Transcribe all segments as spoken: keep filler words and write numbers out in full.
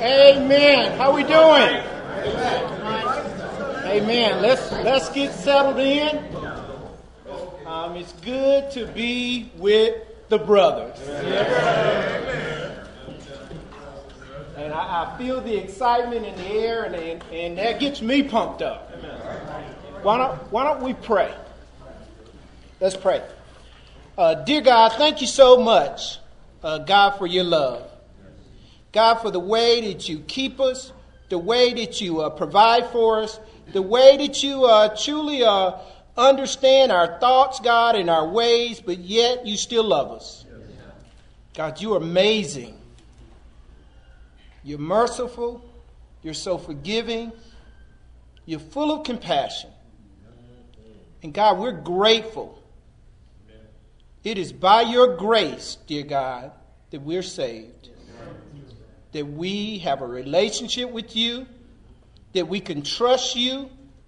Amen. How we doing? Amen. Let's let's get settled in. Um, it's good to be with the brothers. And I, I feel the excitement in the air, and, and, and that gets me pumped up. Why don't Why don't we pray? Let's pray. Uh, dear God, thank you so much, uh, God, for your love. God, for the way that you keep us, the way that you uh, provide for us, the way that you uh, truly uh, understand our thoughts, God, and our ways, but yet you still love us. God, you're amazing. You're merciful. You're so forgiving. You're full of compassion. And God, we're grateful. It is by your grace, dear God, that we're saved. That we have a relationship with you, that we can trust you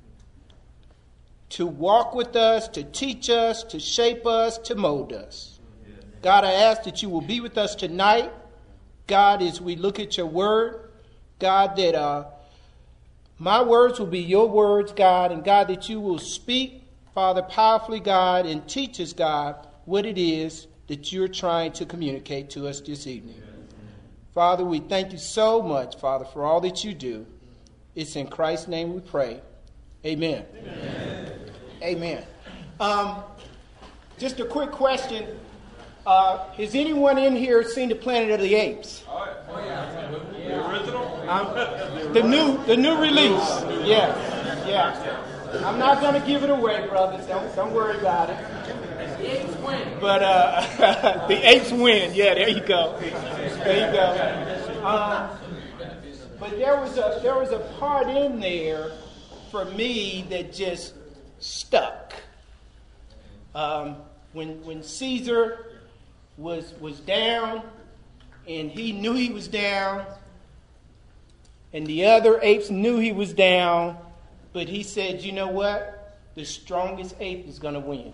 to walk with us, to teach us, to shape us, to mold us. God, I ask that you will be with us tonight. God, as we look at your word, God, that uh, my words will be your words, God, and God, that you will speak, Father, powerfully, God, and teach us, God, what it is that you're trying to communicate to us this evening. Father, we thank you so much, Father, for all that you do. It's in Christ's name we pray. Amen. Amen. Amen. Um, just a quick question. Uh, has anyone in here seen the Planet of the Apes? Oh, yeah. The original? Um, the new the new release. Yes. Yeah. I'm not going to give it away, brothers. Don't, don't worry about it. The apes win. But uh, the apes win. Yeah, there you go. There you go. Um, but there was a there was a part in there for me that just stuck. Um, when when Caesar was was down, and he knew he was down, and the other apes knew he was down, but he said, "You know what? The strongest ape is going to win."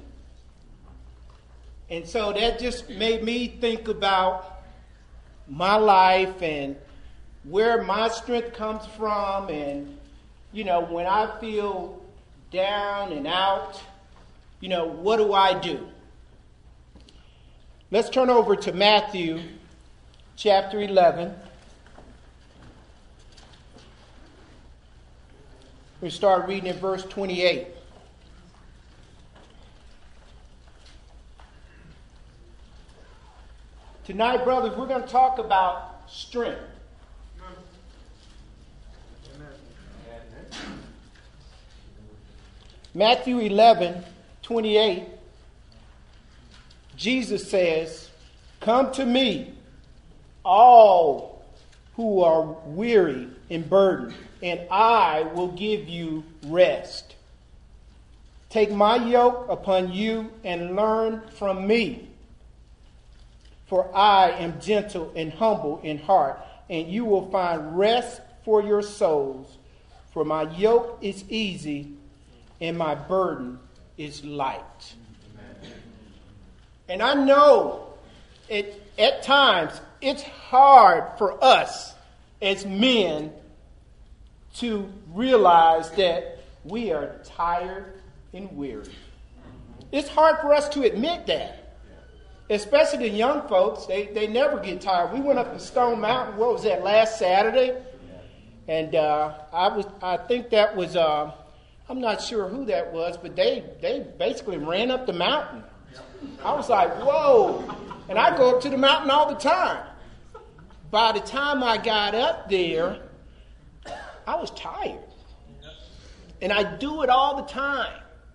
And so that just made me think about my life and where my strength comes from. And, you know, when I feel down and out, you know, what do I do? Let's turn over to Matthew chapter eleven. We start reading at verse twenty-eight. Tonight, brothers, we're going to talk about strength. Amen. Matthew eleven, twenty-eight, Jesus says, "Come to me, all who are weary and burdened, and I will give you rest. Take my yoke upon you and learn from me. For I am gentle and humble in heart, and you will find rest for your souls. For my yoke is easy, and my burden is light." Amen. And I know it, at times it's hard for us as men to realize that we are tired and weary. It's hard for us to admit that. Especially the young folks, they, they never get tired. We went up to Stone Mountain, what was that, last Saturday? And uh, I was, I think that was, uh, I'm not sure who that was, but they, they basically ran up the mountain. I was like, whoa. And I go up to the mountain all the time. By the time I got up there, I was tired. And I do it all the time.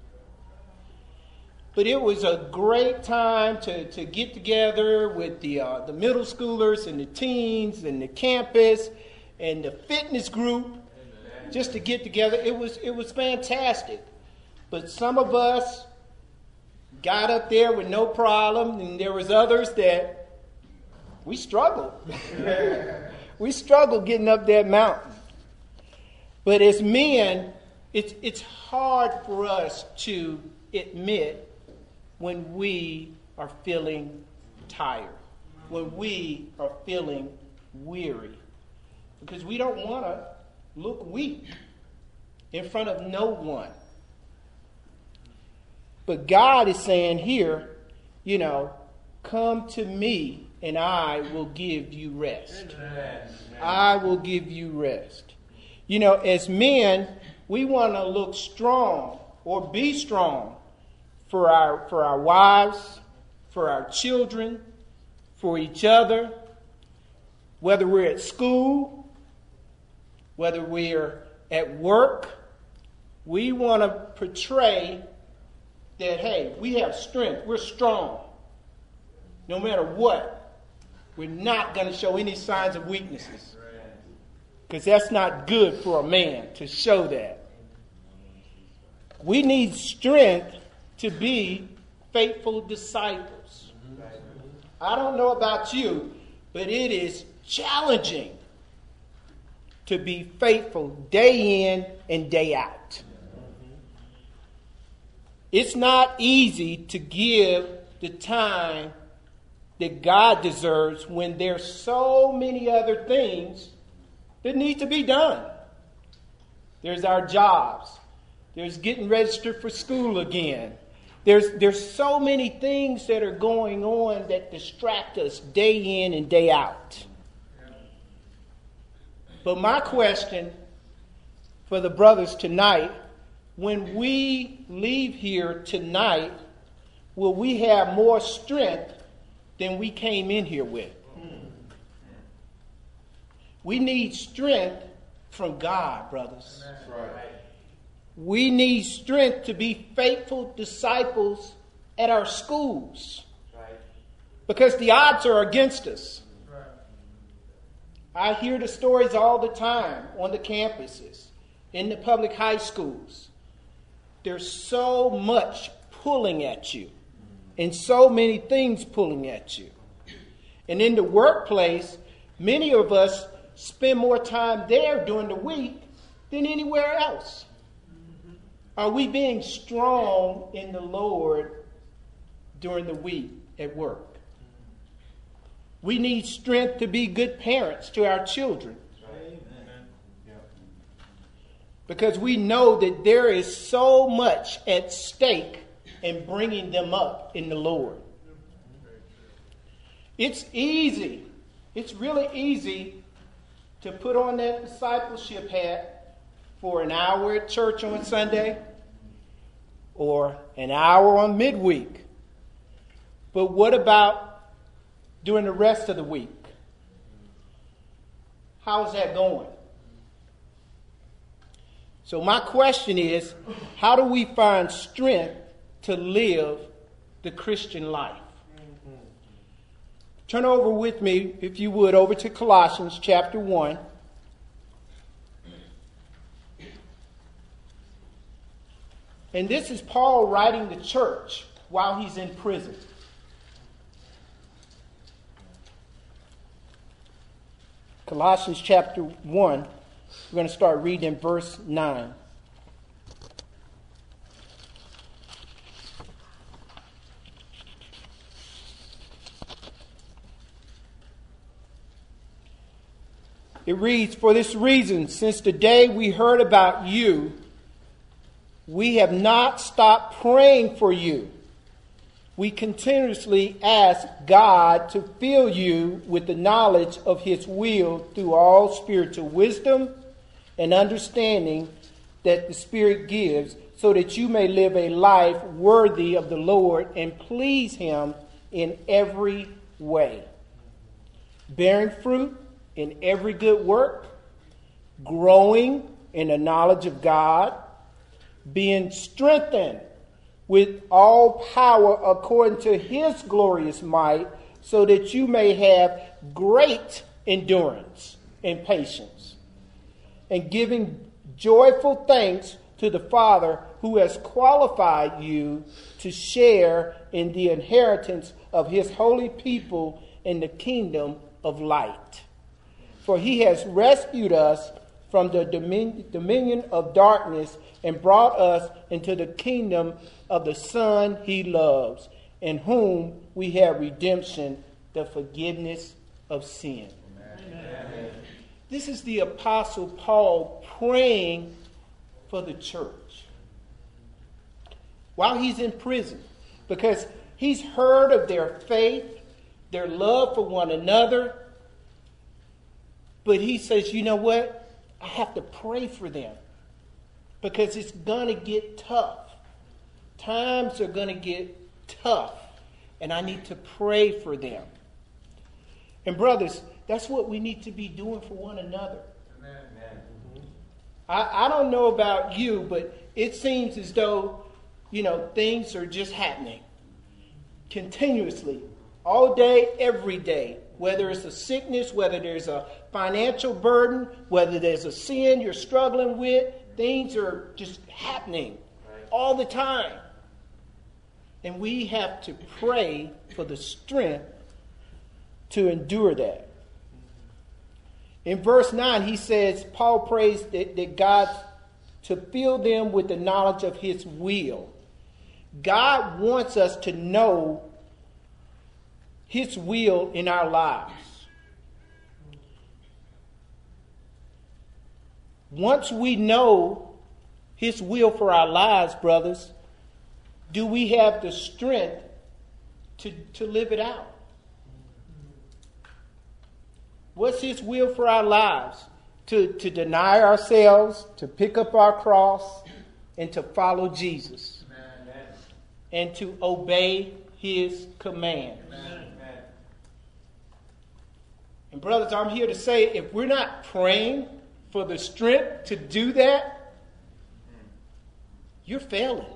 But it was a great time to, to get together with the uh, the middle schoolers and the teens and the campus and the fitness group, just to get together. It was it was fantastic. But some of us got up there with no problem, and there was others that we struggled. We struggled getting up that mountain. But as men, it's it's hard for us to admit when we are feeling tired, when we are feeling weary. because we don't want to look weak in front of no one. But God is saying here, you know, come to me and I will give you rest. Amen. I will give you rest. You know, as men, we want to look strong or be strong for our for our wives, for our children, for each other, whether we're at school, whether we're at work. We want to portray that, hey, we have strength, we're strong. No matter what, we're not going to show any signs of weaknesses. Because that's not good for a man to show that. We need strength to be faithful disciples. I don't know about you, but it is challenging to be faithful day in and day out. It's not easy to give the time that God deserves when there's so many other things that need to be done. There's our jobs. There's getting registered for school again. There's, there's so many things that are going on that distract us day in and day out. But my question for the brothers tonight, when we leave here tonight, will we have more strength than we came in here with? We need strength from God, brothers. That's right. We need strength to be faithful disciples at our schools. Right. Because the odds are against us. Right. I hear the stories all the time on the campuses, in the public high schools. There's so much pulling at you, and so many things pulling at you. And in the workplace, many of us spend more time there during the week than anywhere else. Are we being strong in the Lord during the week at work? We need strength to be good parents to our children. Because we know that there is so much at stake in bringing them up in the Lord. It's easy. It's really easy to put on that discipleship hat for an hour at church on Sunday or an hour on midweek. But what about during the rest of the week? How's that going? So my question is, how do we find strength to live the Christian life? Turn over with me, if you would, over to Colossians chapter one. And this is Paul writing the church while he's in prison. Colossians chapter one, we're going to start reading in verse nine. It reads, "For this reason, since the day we heard about you, we have not stopped praying for you. We continuously ask God to fill you with the knowledge of his will through all spiritual wisdom and understanding that the Spirit gives, so that you may live a life worthy of the Lord and please him in every way, bearing fruit in every good work, growing in the knowledge of God, being strengthened with all power according to his glorious might, so that you may have great endurance and patience, and giving joyful thanks to the Father who has qualified you to share in the inheritance of his holy people in the kingdom of light. For he has rescued us from the domin- dominion of darkness and brought us into the kingdom of the Son he loves, in whom we have redemption, the forgiveness of sin." Amen. This is the Apostle Paul praying for the church while he's in prison, because he's heard of their faith, their love for one another. But he says, you know what? I have to pray for them because it's going to get tough. Times are going to get tough, and I need to pray for them. And brothers, that's what we need to be doing for one another. Amen. I, I don't know about you, but it seems as though, you know, things are just happening continuously, all day, every day. Whether it's a sickness, whether there's a financial burden, whether there's a sin you're struggling with, things are just happening all the time. And we have to pray for the strength to endure that. In verse nine, he says, Paul prays that, that God to fill them with the knowledge of his will. God wants us to know his will in our lives. Once we know his will for our lives, brothers, do we have the strength to, to live it out? What's his will for our lives? To, to deny ourselves, to pick up our cross, and to follow Jesus. Amen. And to obey his command. Amen. And brothers, I'm here to say, if we're not praying for the strength to do that, you're failing.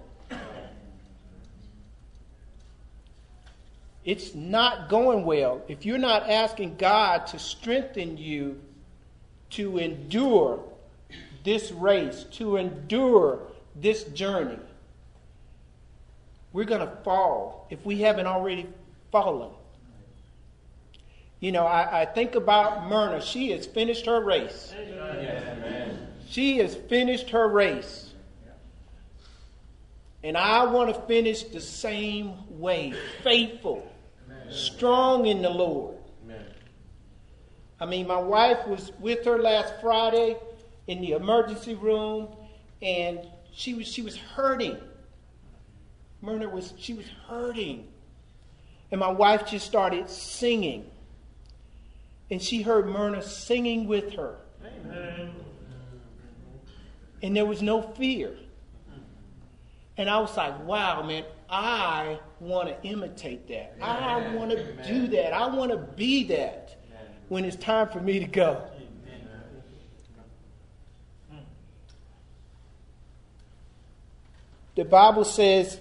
It's not going well if you're not asking God to strengthen you to endure this race, to endure this journey. We're going to fall if we haven't already fallen. You know, I, I think about Myrna. She has finished her race. Amen. She has finished her race. And I want to finish the same way, faithful, Amen. Strong in the Lord. Amen. I mean, my wife was with her last Friday in the emergency room, and she was she was hurting. Myrna was she was hurting, and my wife just started singing, and she heard Myrna singing with her, Amen. And there was no fear. And I was like, wow, man, I want to imitate that. Amen. I want to Amen. do that. I want to be that Amen. when it's time for me to go. Amen. The Bible says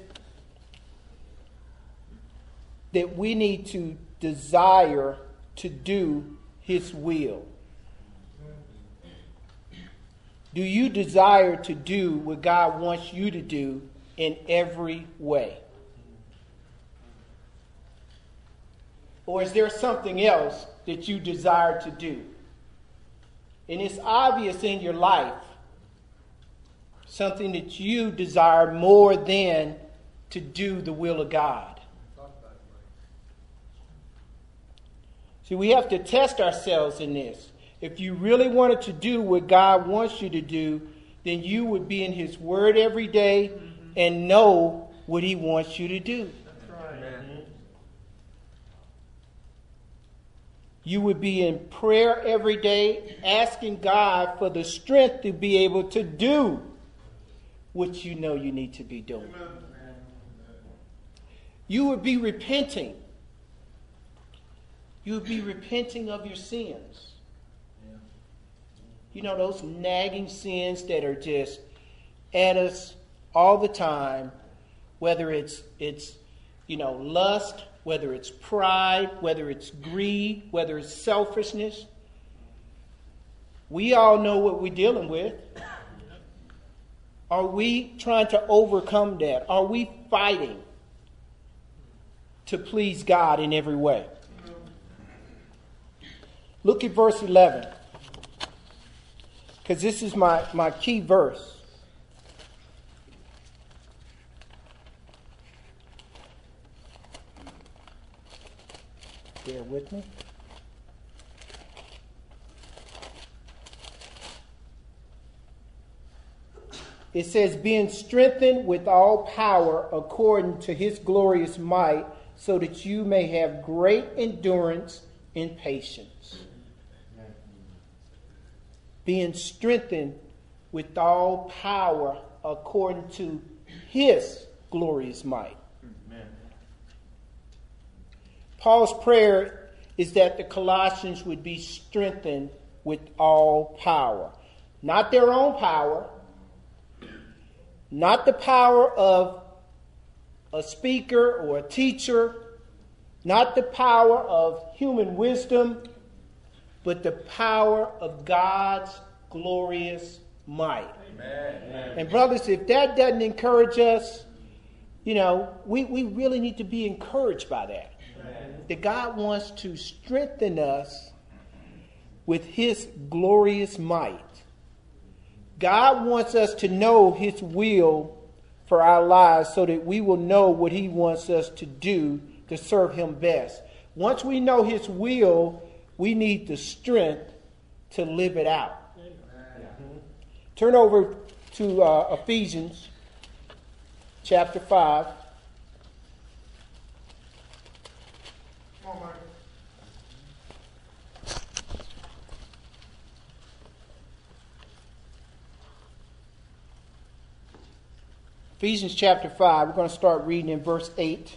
that we need to desire to do his will. Do you desire to do what God wants you to do in every way? Or is there something else that you desire to do? And it's obvious in your life, something that you desire more than to do the will of God. See, we have to test ourselves in this. If you really wanted to do what God wants you to do, then you would be in his word every day and know what he wants you to do. That's right. Amen. You would be in prayer every day, asking God for the strength to be able to do what you know you need to be doing. Amen. You would be repenting. You would be repenting of your sins. You know, those nagging sins that are just at us all the time, whether it's, it's, you know, lust, whether it's pride, whether it's greed, whether it's selfishness. We all know what we're dealing with. Are we trying to overcome that? Are we fighting to please God in every way? Look at verse eleven. Because this is my, my key verse. Bear with me. It says, being strengthened with all power according to his glorious might, so that you may have great endurance and patience. Being strengthened with all power according to his glorious might. Amen. Paul's prayer is that the Colossians would be strengthened with all power. Not their own power, not the power of a speaker or a teacher, not the power of human wisdom, but the power of God's glorious might. Amen. And brothers, if that doesn't encourage us, you know, we, we really need to be encouraged by that. Amen. That God wants to strengthen us with his glorious might. God wants us to know his will for our lives so that we will know what he wants us to do to serve him best. Once we know his will, we need the strength to live it out. Amen. Turn over to uh, Ephesians chapter five. Come on, Mark. Ephesians chapter five, we're going to start reading in verse eight.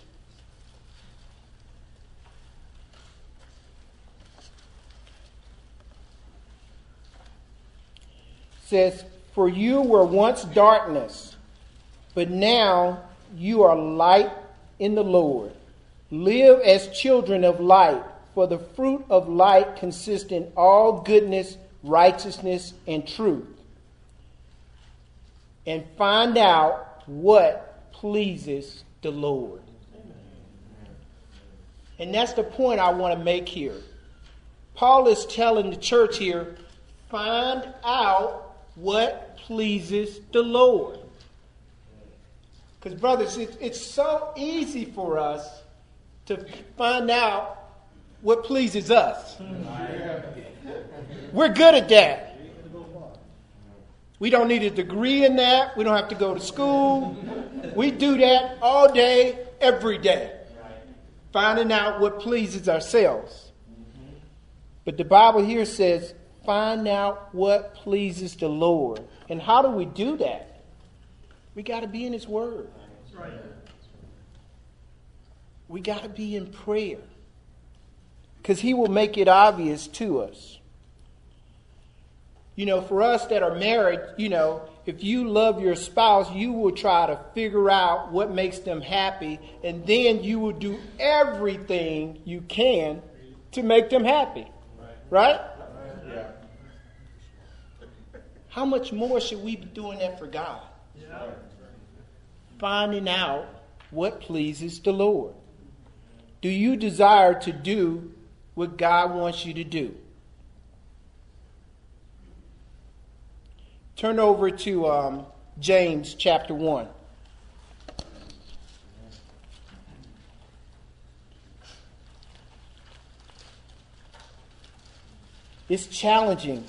It says, for you were once darkness, but now you are light in the Lord. Live as children of light, for the fruit of light consists in all goodness, righteousness, and truth. And find out what pleases the Lord. And that's the point I want to make here. Paul is telling the church here, find out what pleases the Lord. Because brothers, it, it's so easy for us to find out what pleases us. We're good at that. We don't need a degree in that. We don't have to go to school. We do that all day, every day. Finding out what pleases ourselves. But the Bible here says, find out what pleases the Lord. And how do we do that? We got to be in his word. We got to be in prayer. Because he will make it obvious to us. You know, for us that are married, you know, if you love your spouse, you will try to figure out what makes them happy, and then you will do everything you can to make them happy. Right? Yeah. How much more should we be doing that for God? Yeah. Finding out what pleases the Lord. Do you desire to do what God wants you to do? Turn over to um, James chapter one. It's challenging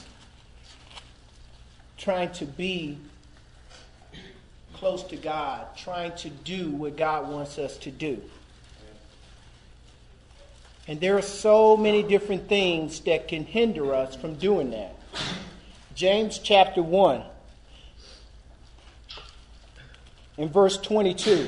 trying to be close to God, trying to do what God wants us to do. And there are so many different things that can hinder us from doing that. James chapter one, in verse twenty-two,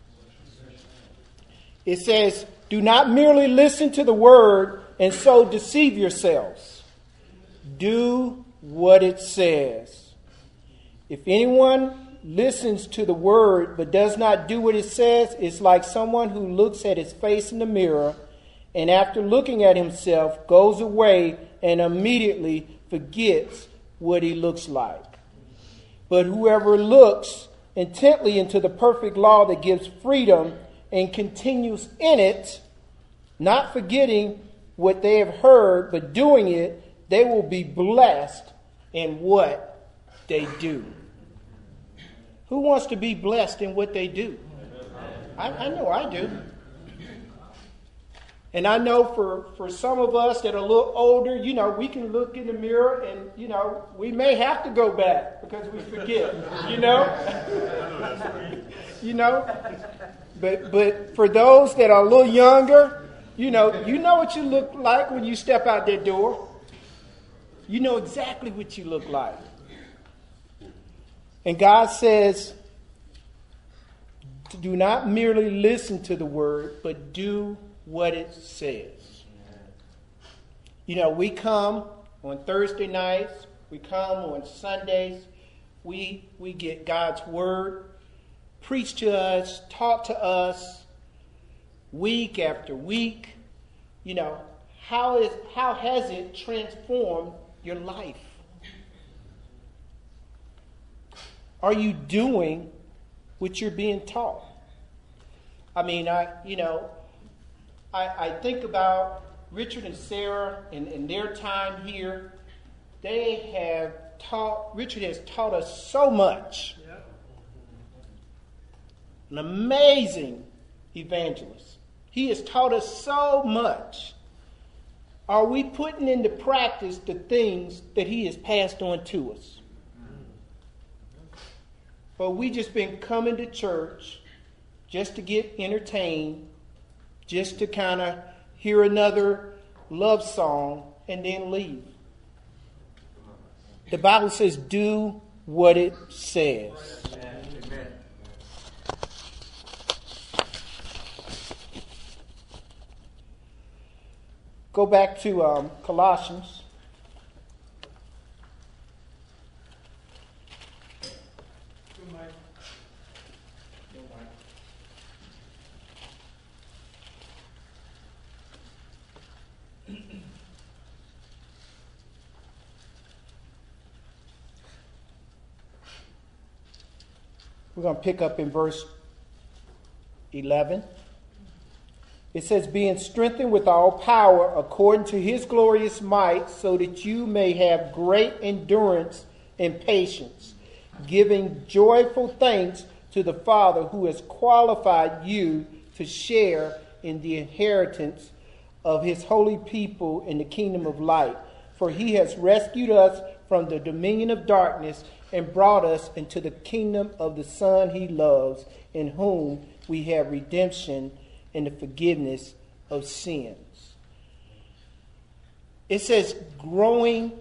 it says, do not merely listen to the word and so deceive yourselves. Do what it says. If anyone listens to the word but does not do what it says, it's like someone who looks at his face in the mirror and after looking at himself goes away and immediately forgets what he looks like. But whoever looks intently into the perfect law that gives freedom and continues in it, not forgetting what they have heard, but doing it, they will be blessed in what they do. Who wants to be blessed in what they do? I, I know I do. And I know for, for some of us that are a little older, you know, we can look in the mirror and, you know, we may have to go back because we forget, you know? You know? But but for those that are a little younger, you know, you know what you look like when you step out that door. You know exactly what you look like. And God says, do not merely listen to the word, but do what it says. You know, we come on Thursday nights, we come on Sundays, we we get God's word preached to us, taught to us week after week. You know, how is how has it transformed your life? Are you doing what you're being taught? I mean, I you know, I, I think about Richard and Sarah and, and their time here. They have taught, Richard has taught us so much. Yep. An amazing evangelist. He has taught us so much. Are we putting into practice the things that he has passed on to us? Or we just been coming to church just to get entertained, just to kind of hear another love song and then leave? The Bible says, do what it says. Amen. Go back to um, Colossians. We're going to pick up in verse eleven. It says, being strengthened with all power according to his glorious might, so that you may have great endurance and patience, giving joyful thanks to the Father who has qualified you to share in the inheritance of his holy people in the kingdom of light. For he has rescued us from the dominion of darkness and brought us into the kingdom of the Son he loves, in whom we have redemption and the forgiveness of sins. It says growing,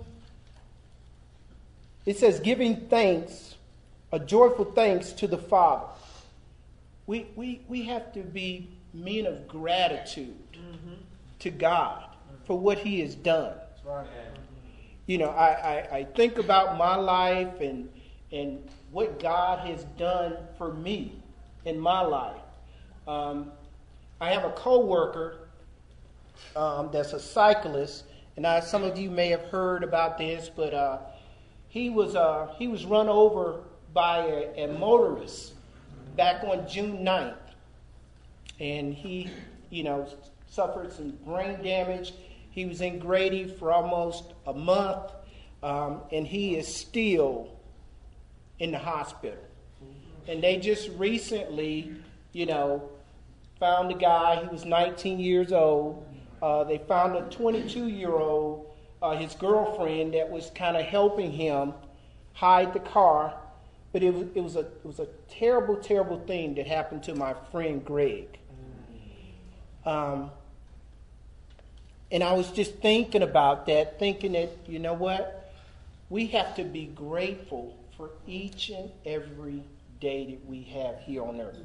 it says giving thanks, a joyful thanks to the Father. We we we have to be men of gratitude mm-hmm. to God for what he has done. That's right. You know, I, I, I think about my life and and what God has done for me in my life. Um, I have a coworker um, that's a cyclist, and I, some of you may have heard about this, but uh, he was uh, he was run over by a, a motorist back on June ninth, and he, you know, suffered some brain damage. He was in Grady for almost a month, um, and he is still in the hospital. And they just recently, you know, found the guy. He was nineteen years old. Uh, they found a twenty-two-year-old, uh, his girlfriend, that was kind of helping him hide the car. But it was it was a it was a terrible, terrible thing that happened to my friend Greg. Um. And I was just thinking about that, thinking that, you know what? We have to be grateful for each and every day that we have here on earth.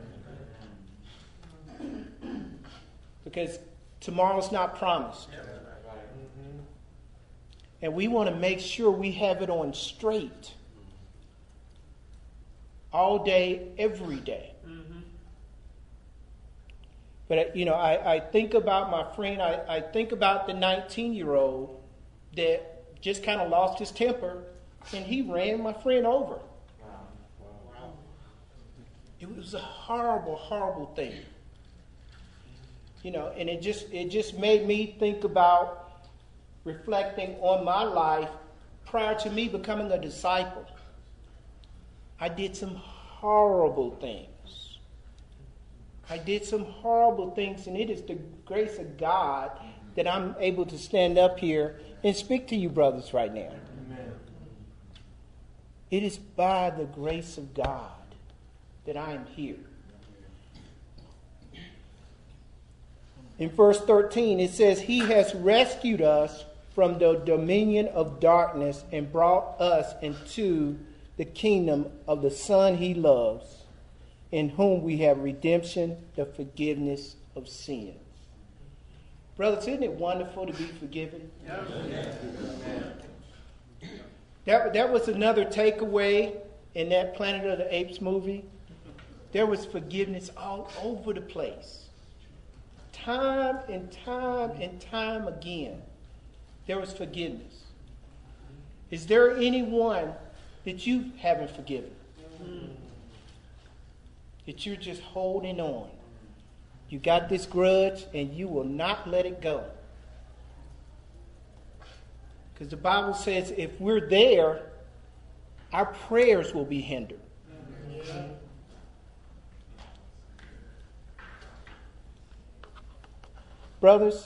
Because tomorrow's not promised. And we want to make sure we have it on straight. All day, every day. But, you know, I, I think about my friend, I, I think about the nineteen-year-old that just kind of lost his temper, and he ran my friend over. Wow. Wow. It was a horrible, horrible thing. You know, and it just it just made me think about reflecting on my life prior to me becoming a disciple. I did some horrible things. I did some horrible things, and it is the grace of God that I'm able to stand up here and speak to you brothers right now. Amen. It is by the grace of God that I am here. In verse thirteen, it says, He has rescued us from the dominion of darkness and brought us into the kingdom of the Son He loves, in whom we have redemption, the forgiveness of sins. Brothers, isn't it wonderful to be forgiven? Yes. That, that was another takeaway in that Planet of the Apes movie. There was forgiveness all over the place. Time and time and time again, there was forgiveness. Is there anyone that you haven't forgiven? That you're just holding on? You got this grudge and you will not let it go. Because the Bible says if we're there, our prayers will be hindered. Brothers,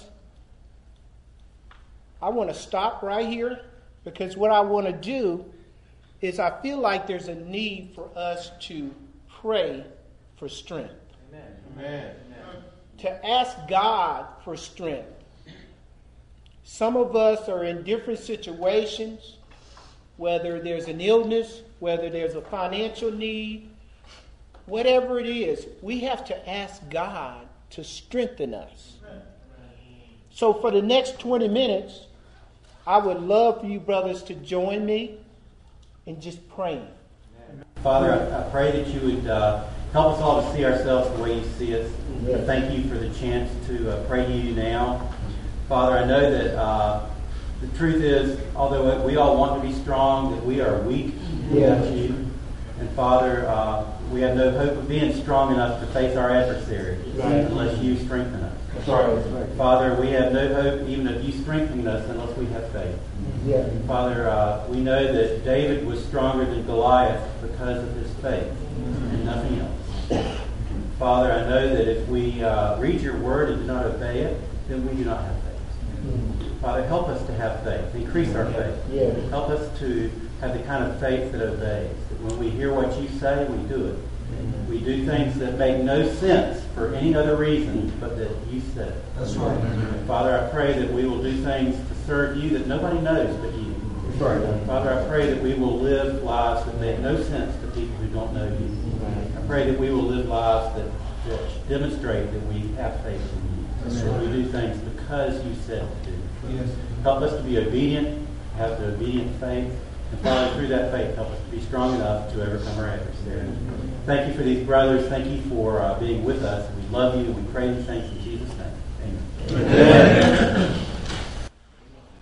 I want to stop right here, because what I want to do is I feel like there's a need for us to pray for strength. Amen. Amen. To ask God for strength. Some of us are in different situations, whether there's an illness, whether there's a financial need, whatever it is, we have to ask God to strengthen us. So for the next twenty minutes, I would love for you brothers to join me in just praying. Father, I, I pray that you would uh, help us all to see ourselves the way you see us. Yes. Thank you for the chance to uh, pray to you now. Father, I know that uh, the truth is, although we all want to be strong, that we are weak without yes. you. And Father, uh, we have no hope of being strong enough to face our adversary right. unless you strengthen us. Right. Father, we have no hope even of you strengthening us unless we have faith. Yeah. Father, uh, we know that David was stronger than Goliath because of his faith and nothing else. Father, I know that if we uh, read your word and do not obey it, then we do not have faith. Father, help us to have faith. Increase our faith. Yeah. Help us to have the kind of faith that obeys. That when we hear what you say, we do it. We do things that make no sense for any other reason but that you said it. That's right. Father, I pray that we will do things to serve you that nobody knows but you. That's right. Father, I pray that we will live lives that make no sense to people who don't know you. I pray that we will live lives that, that demonstrate that we have faith in you. That's that right. we do things because you said to do. Yes. Help us to be obedient, have the obedient faith, and Father, through that faith, help us to be strong enough to overcome our adversary. Thank you for these brothers. Thank you for uh, being with us. We love you. We pray these things in Jesus' name.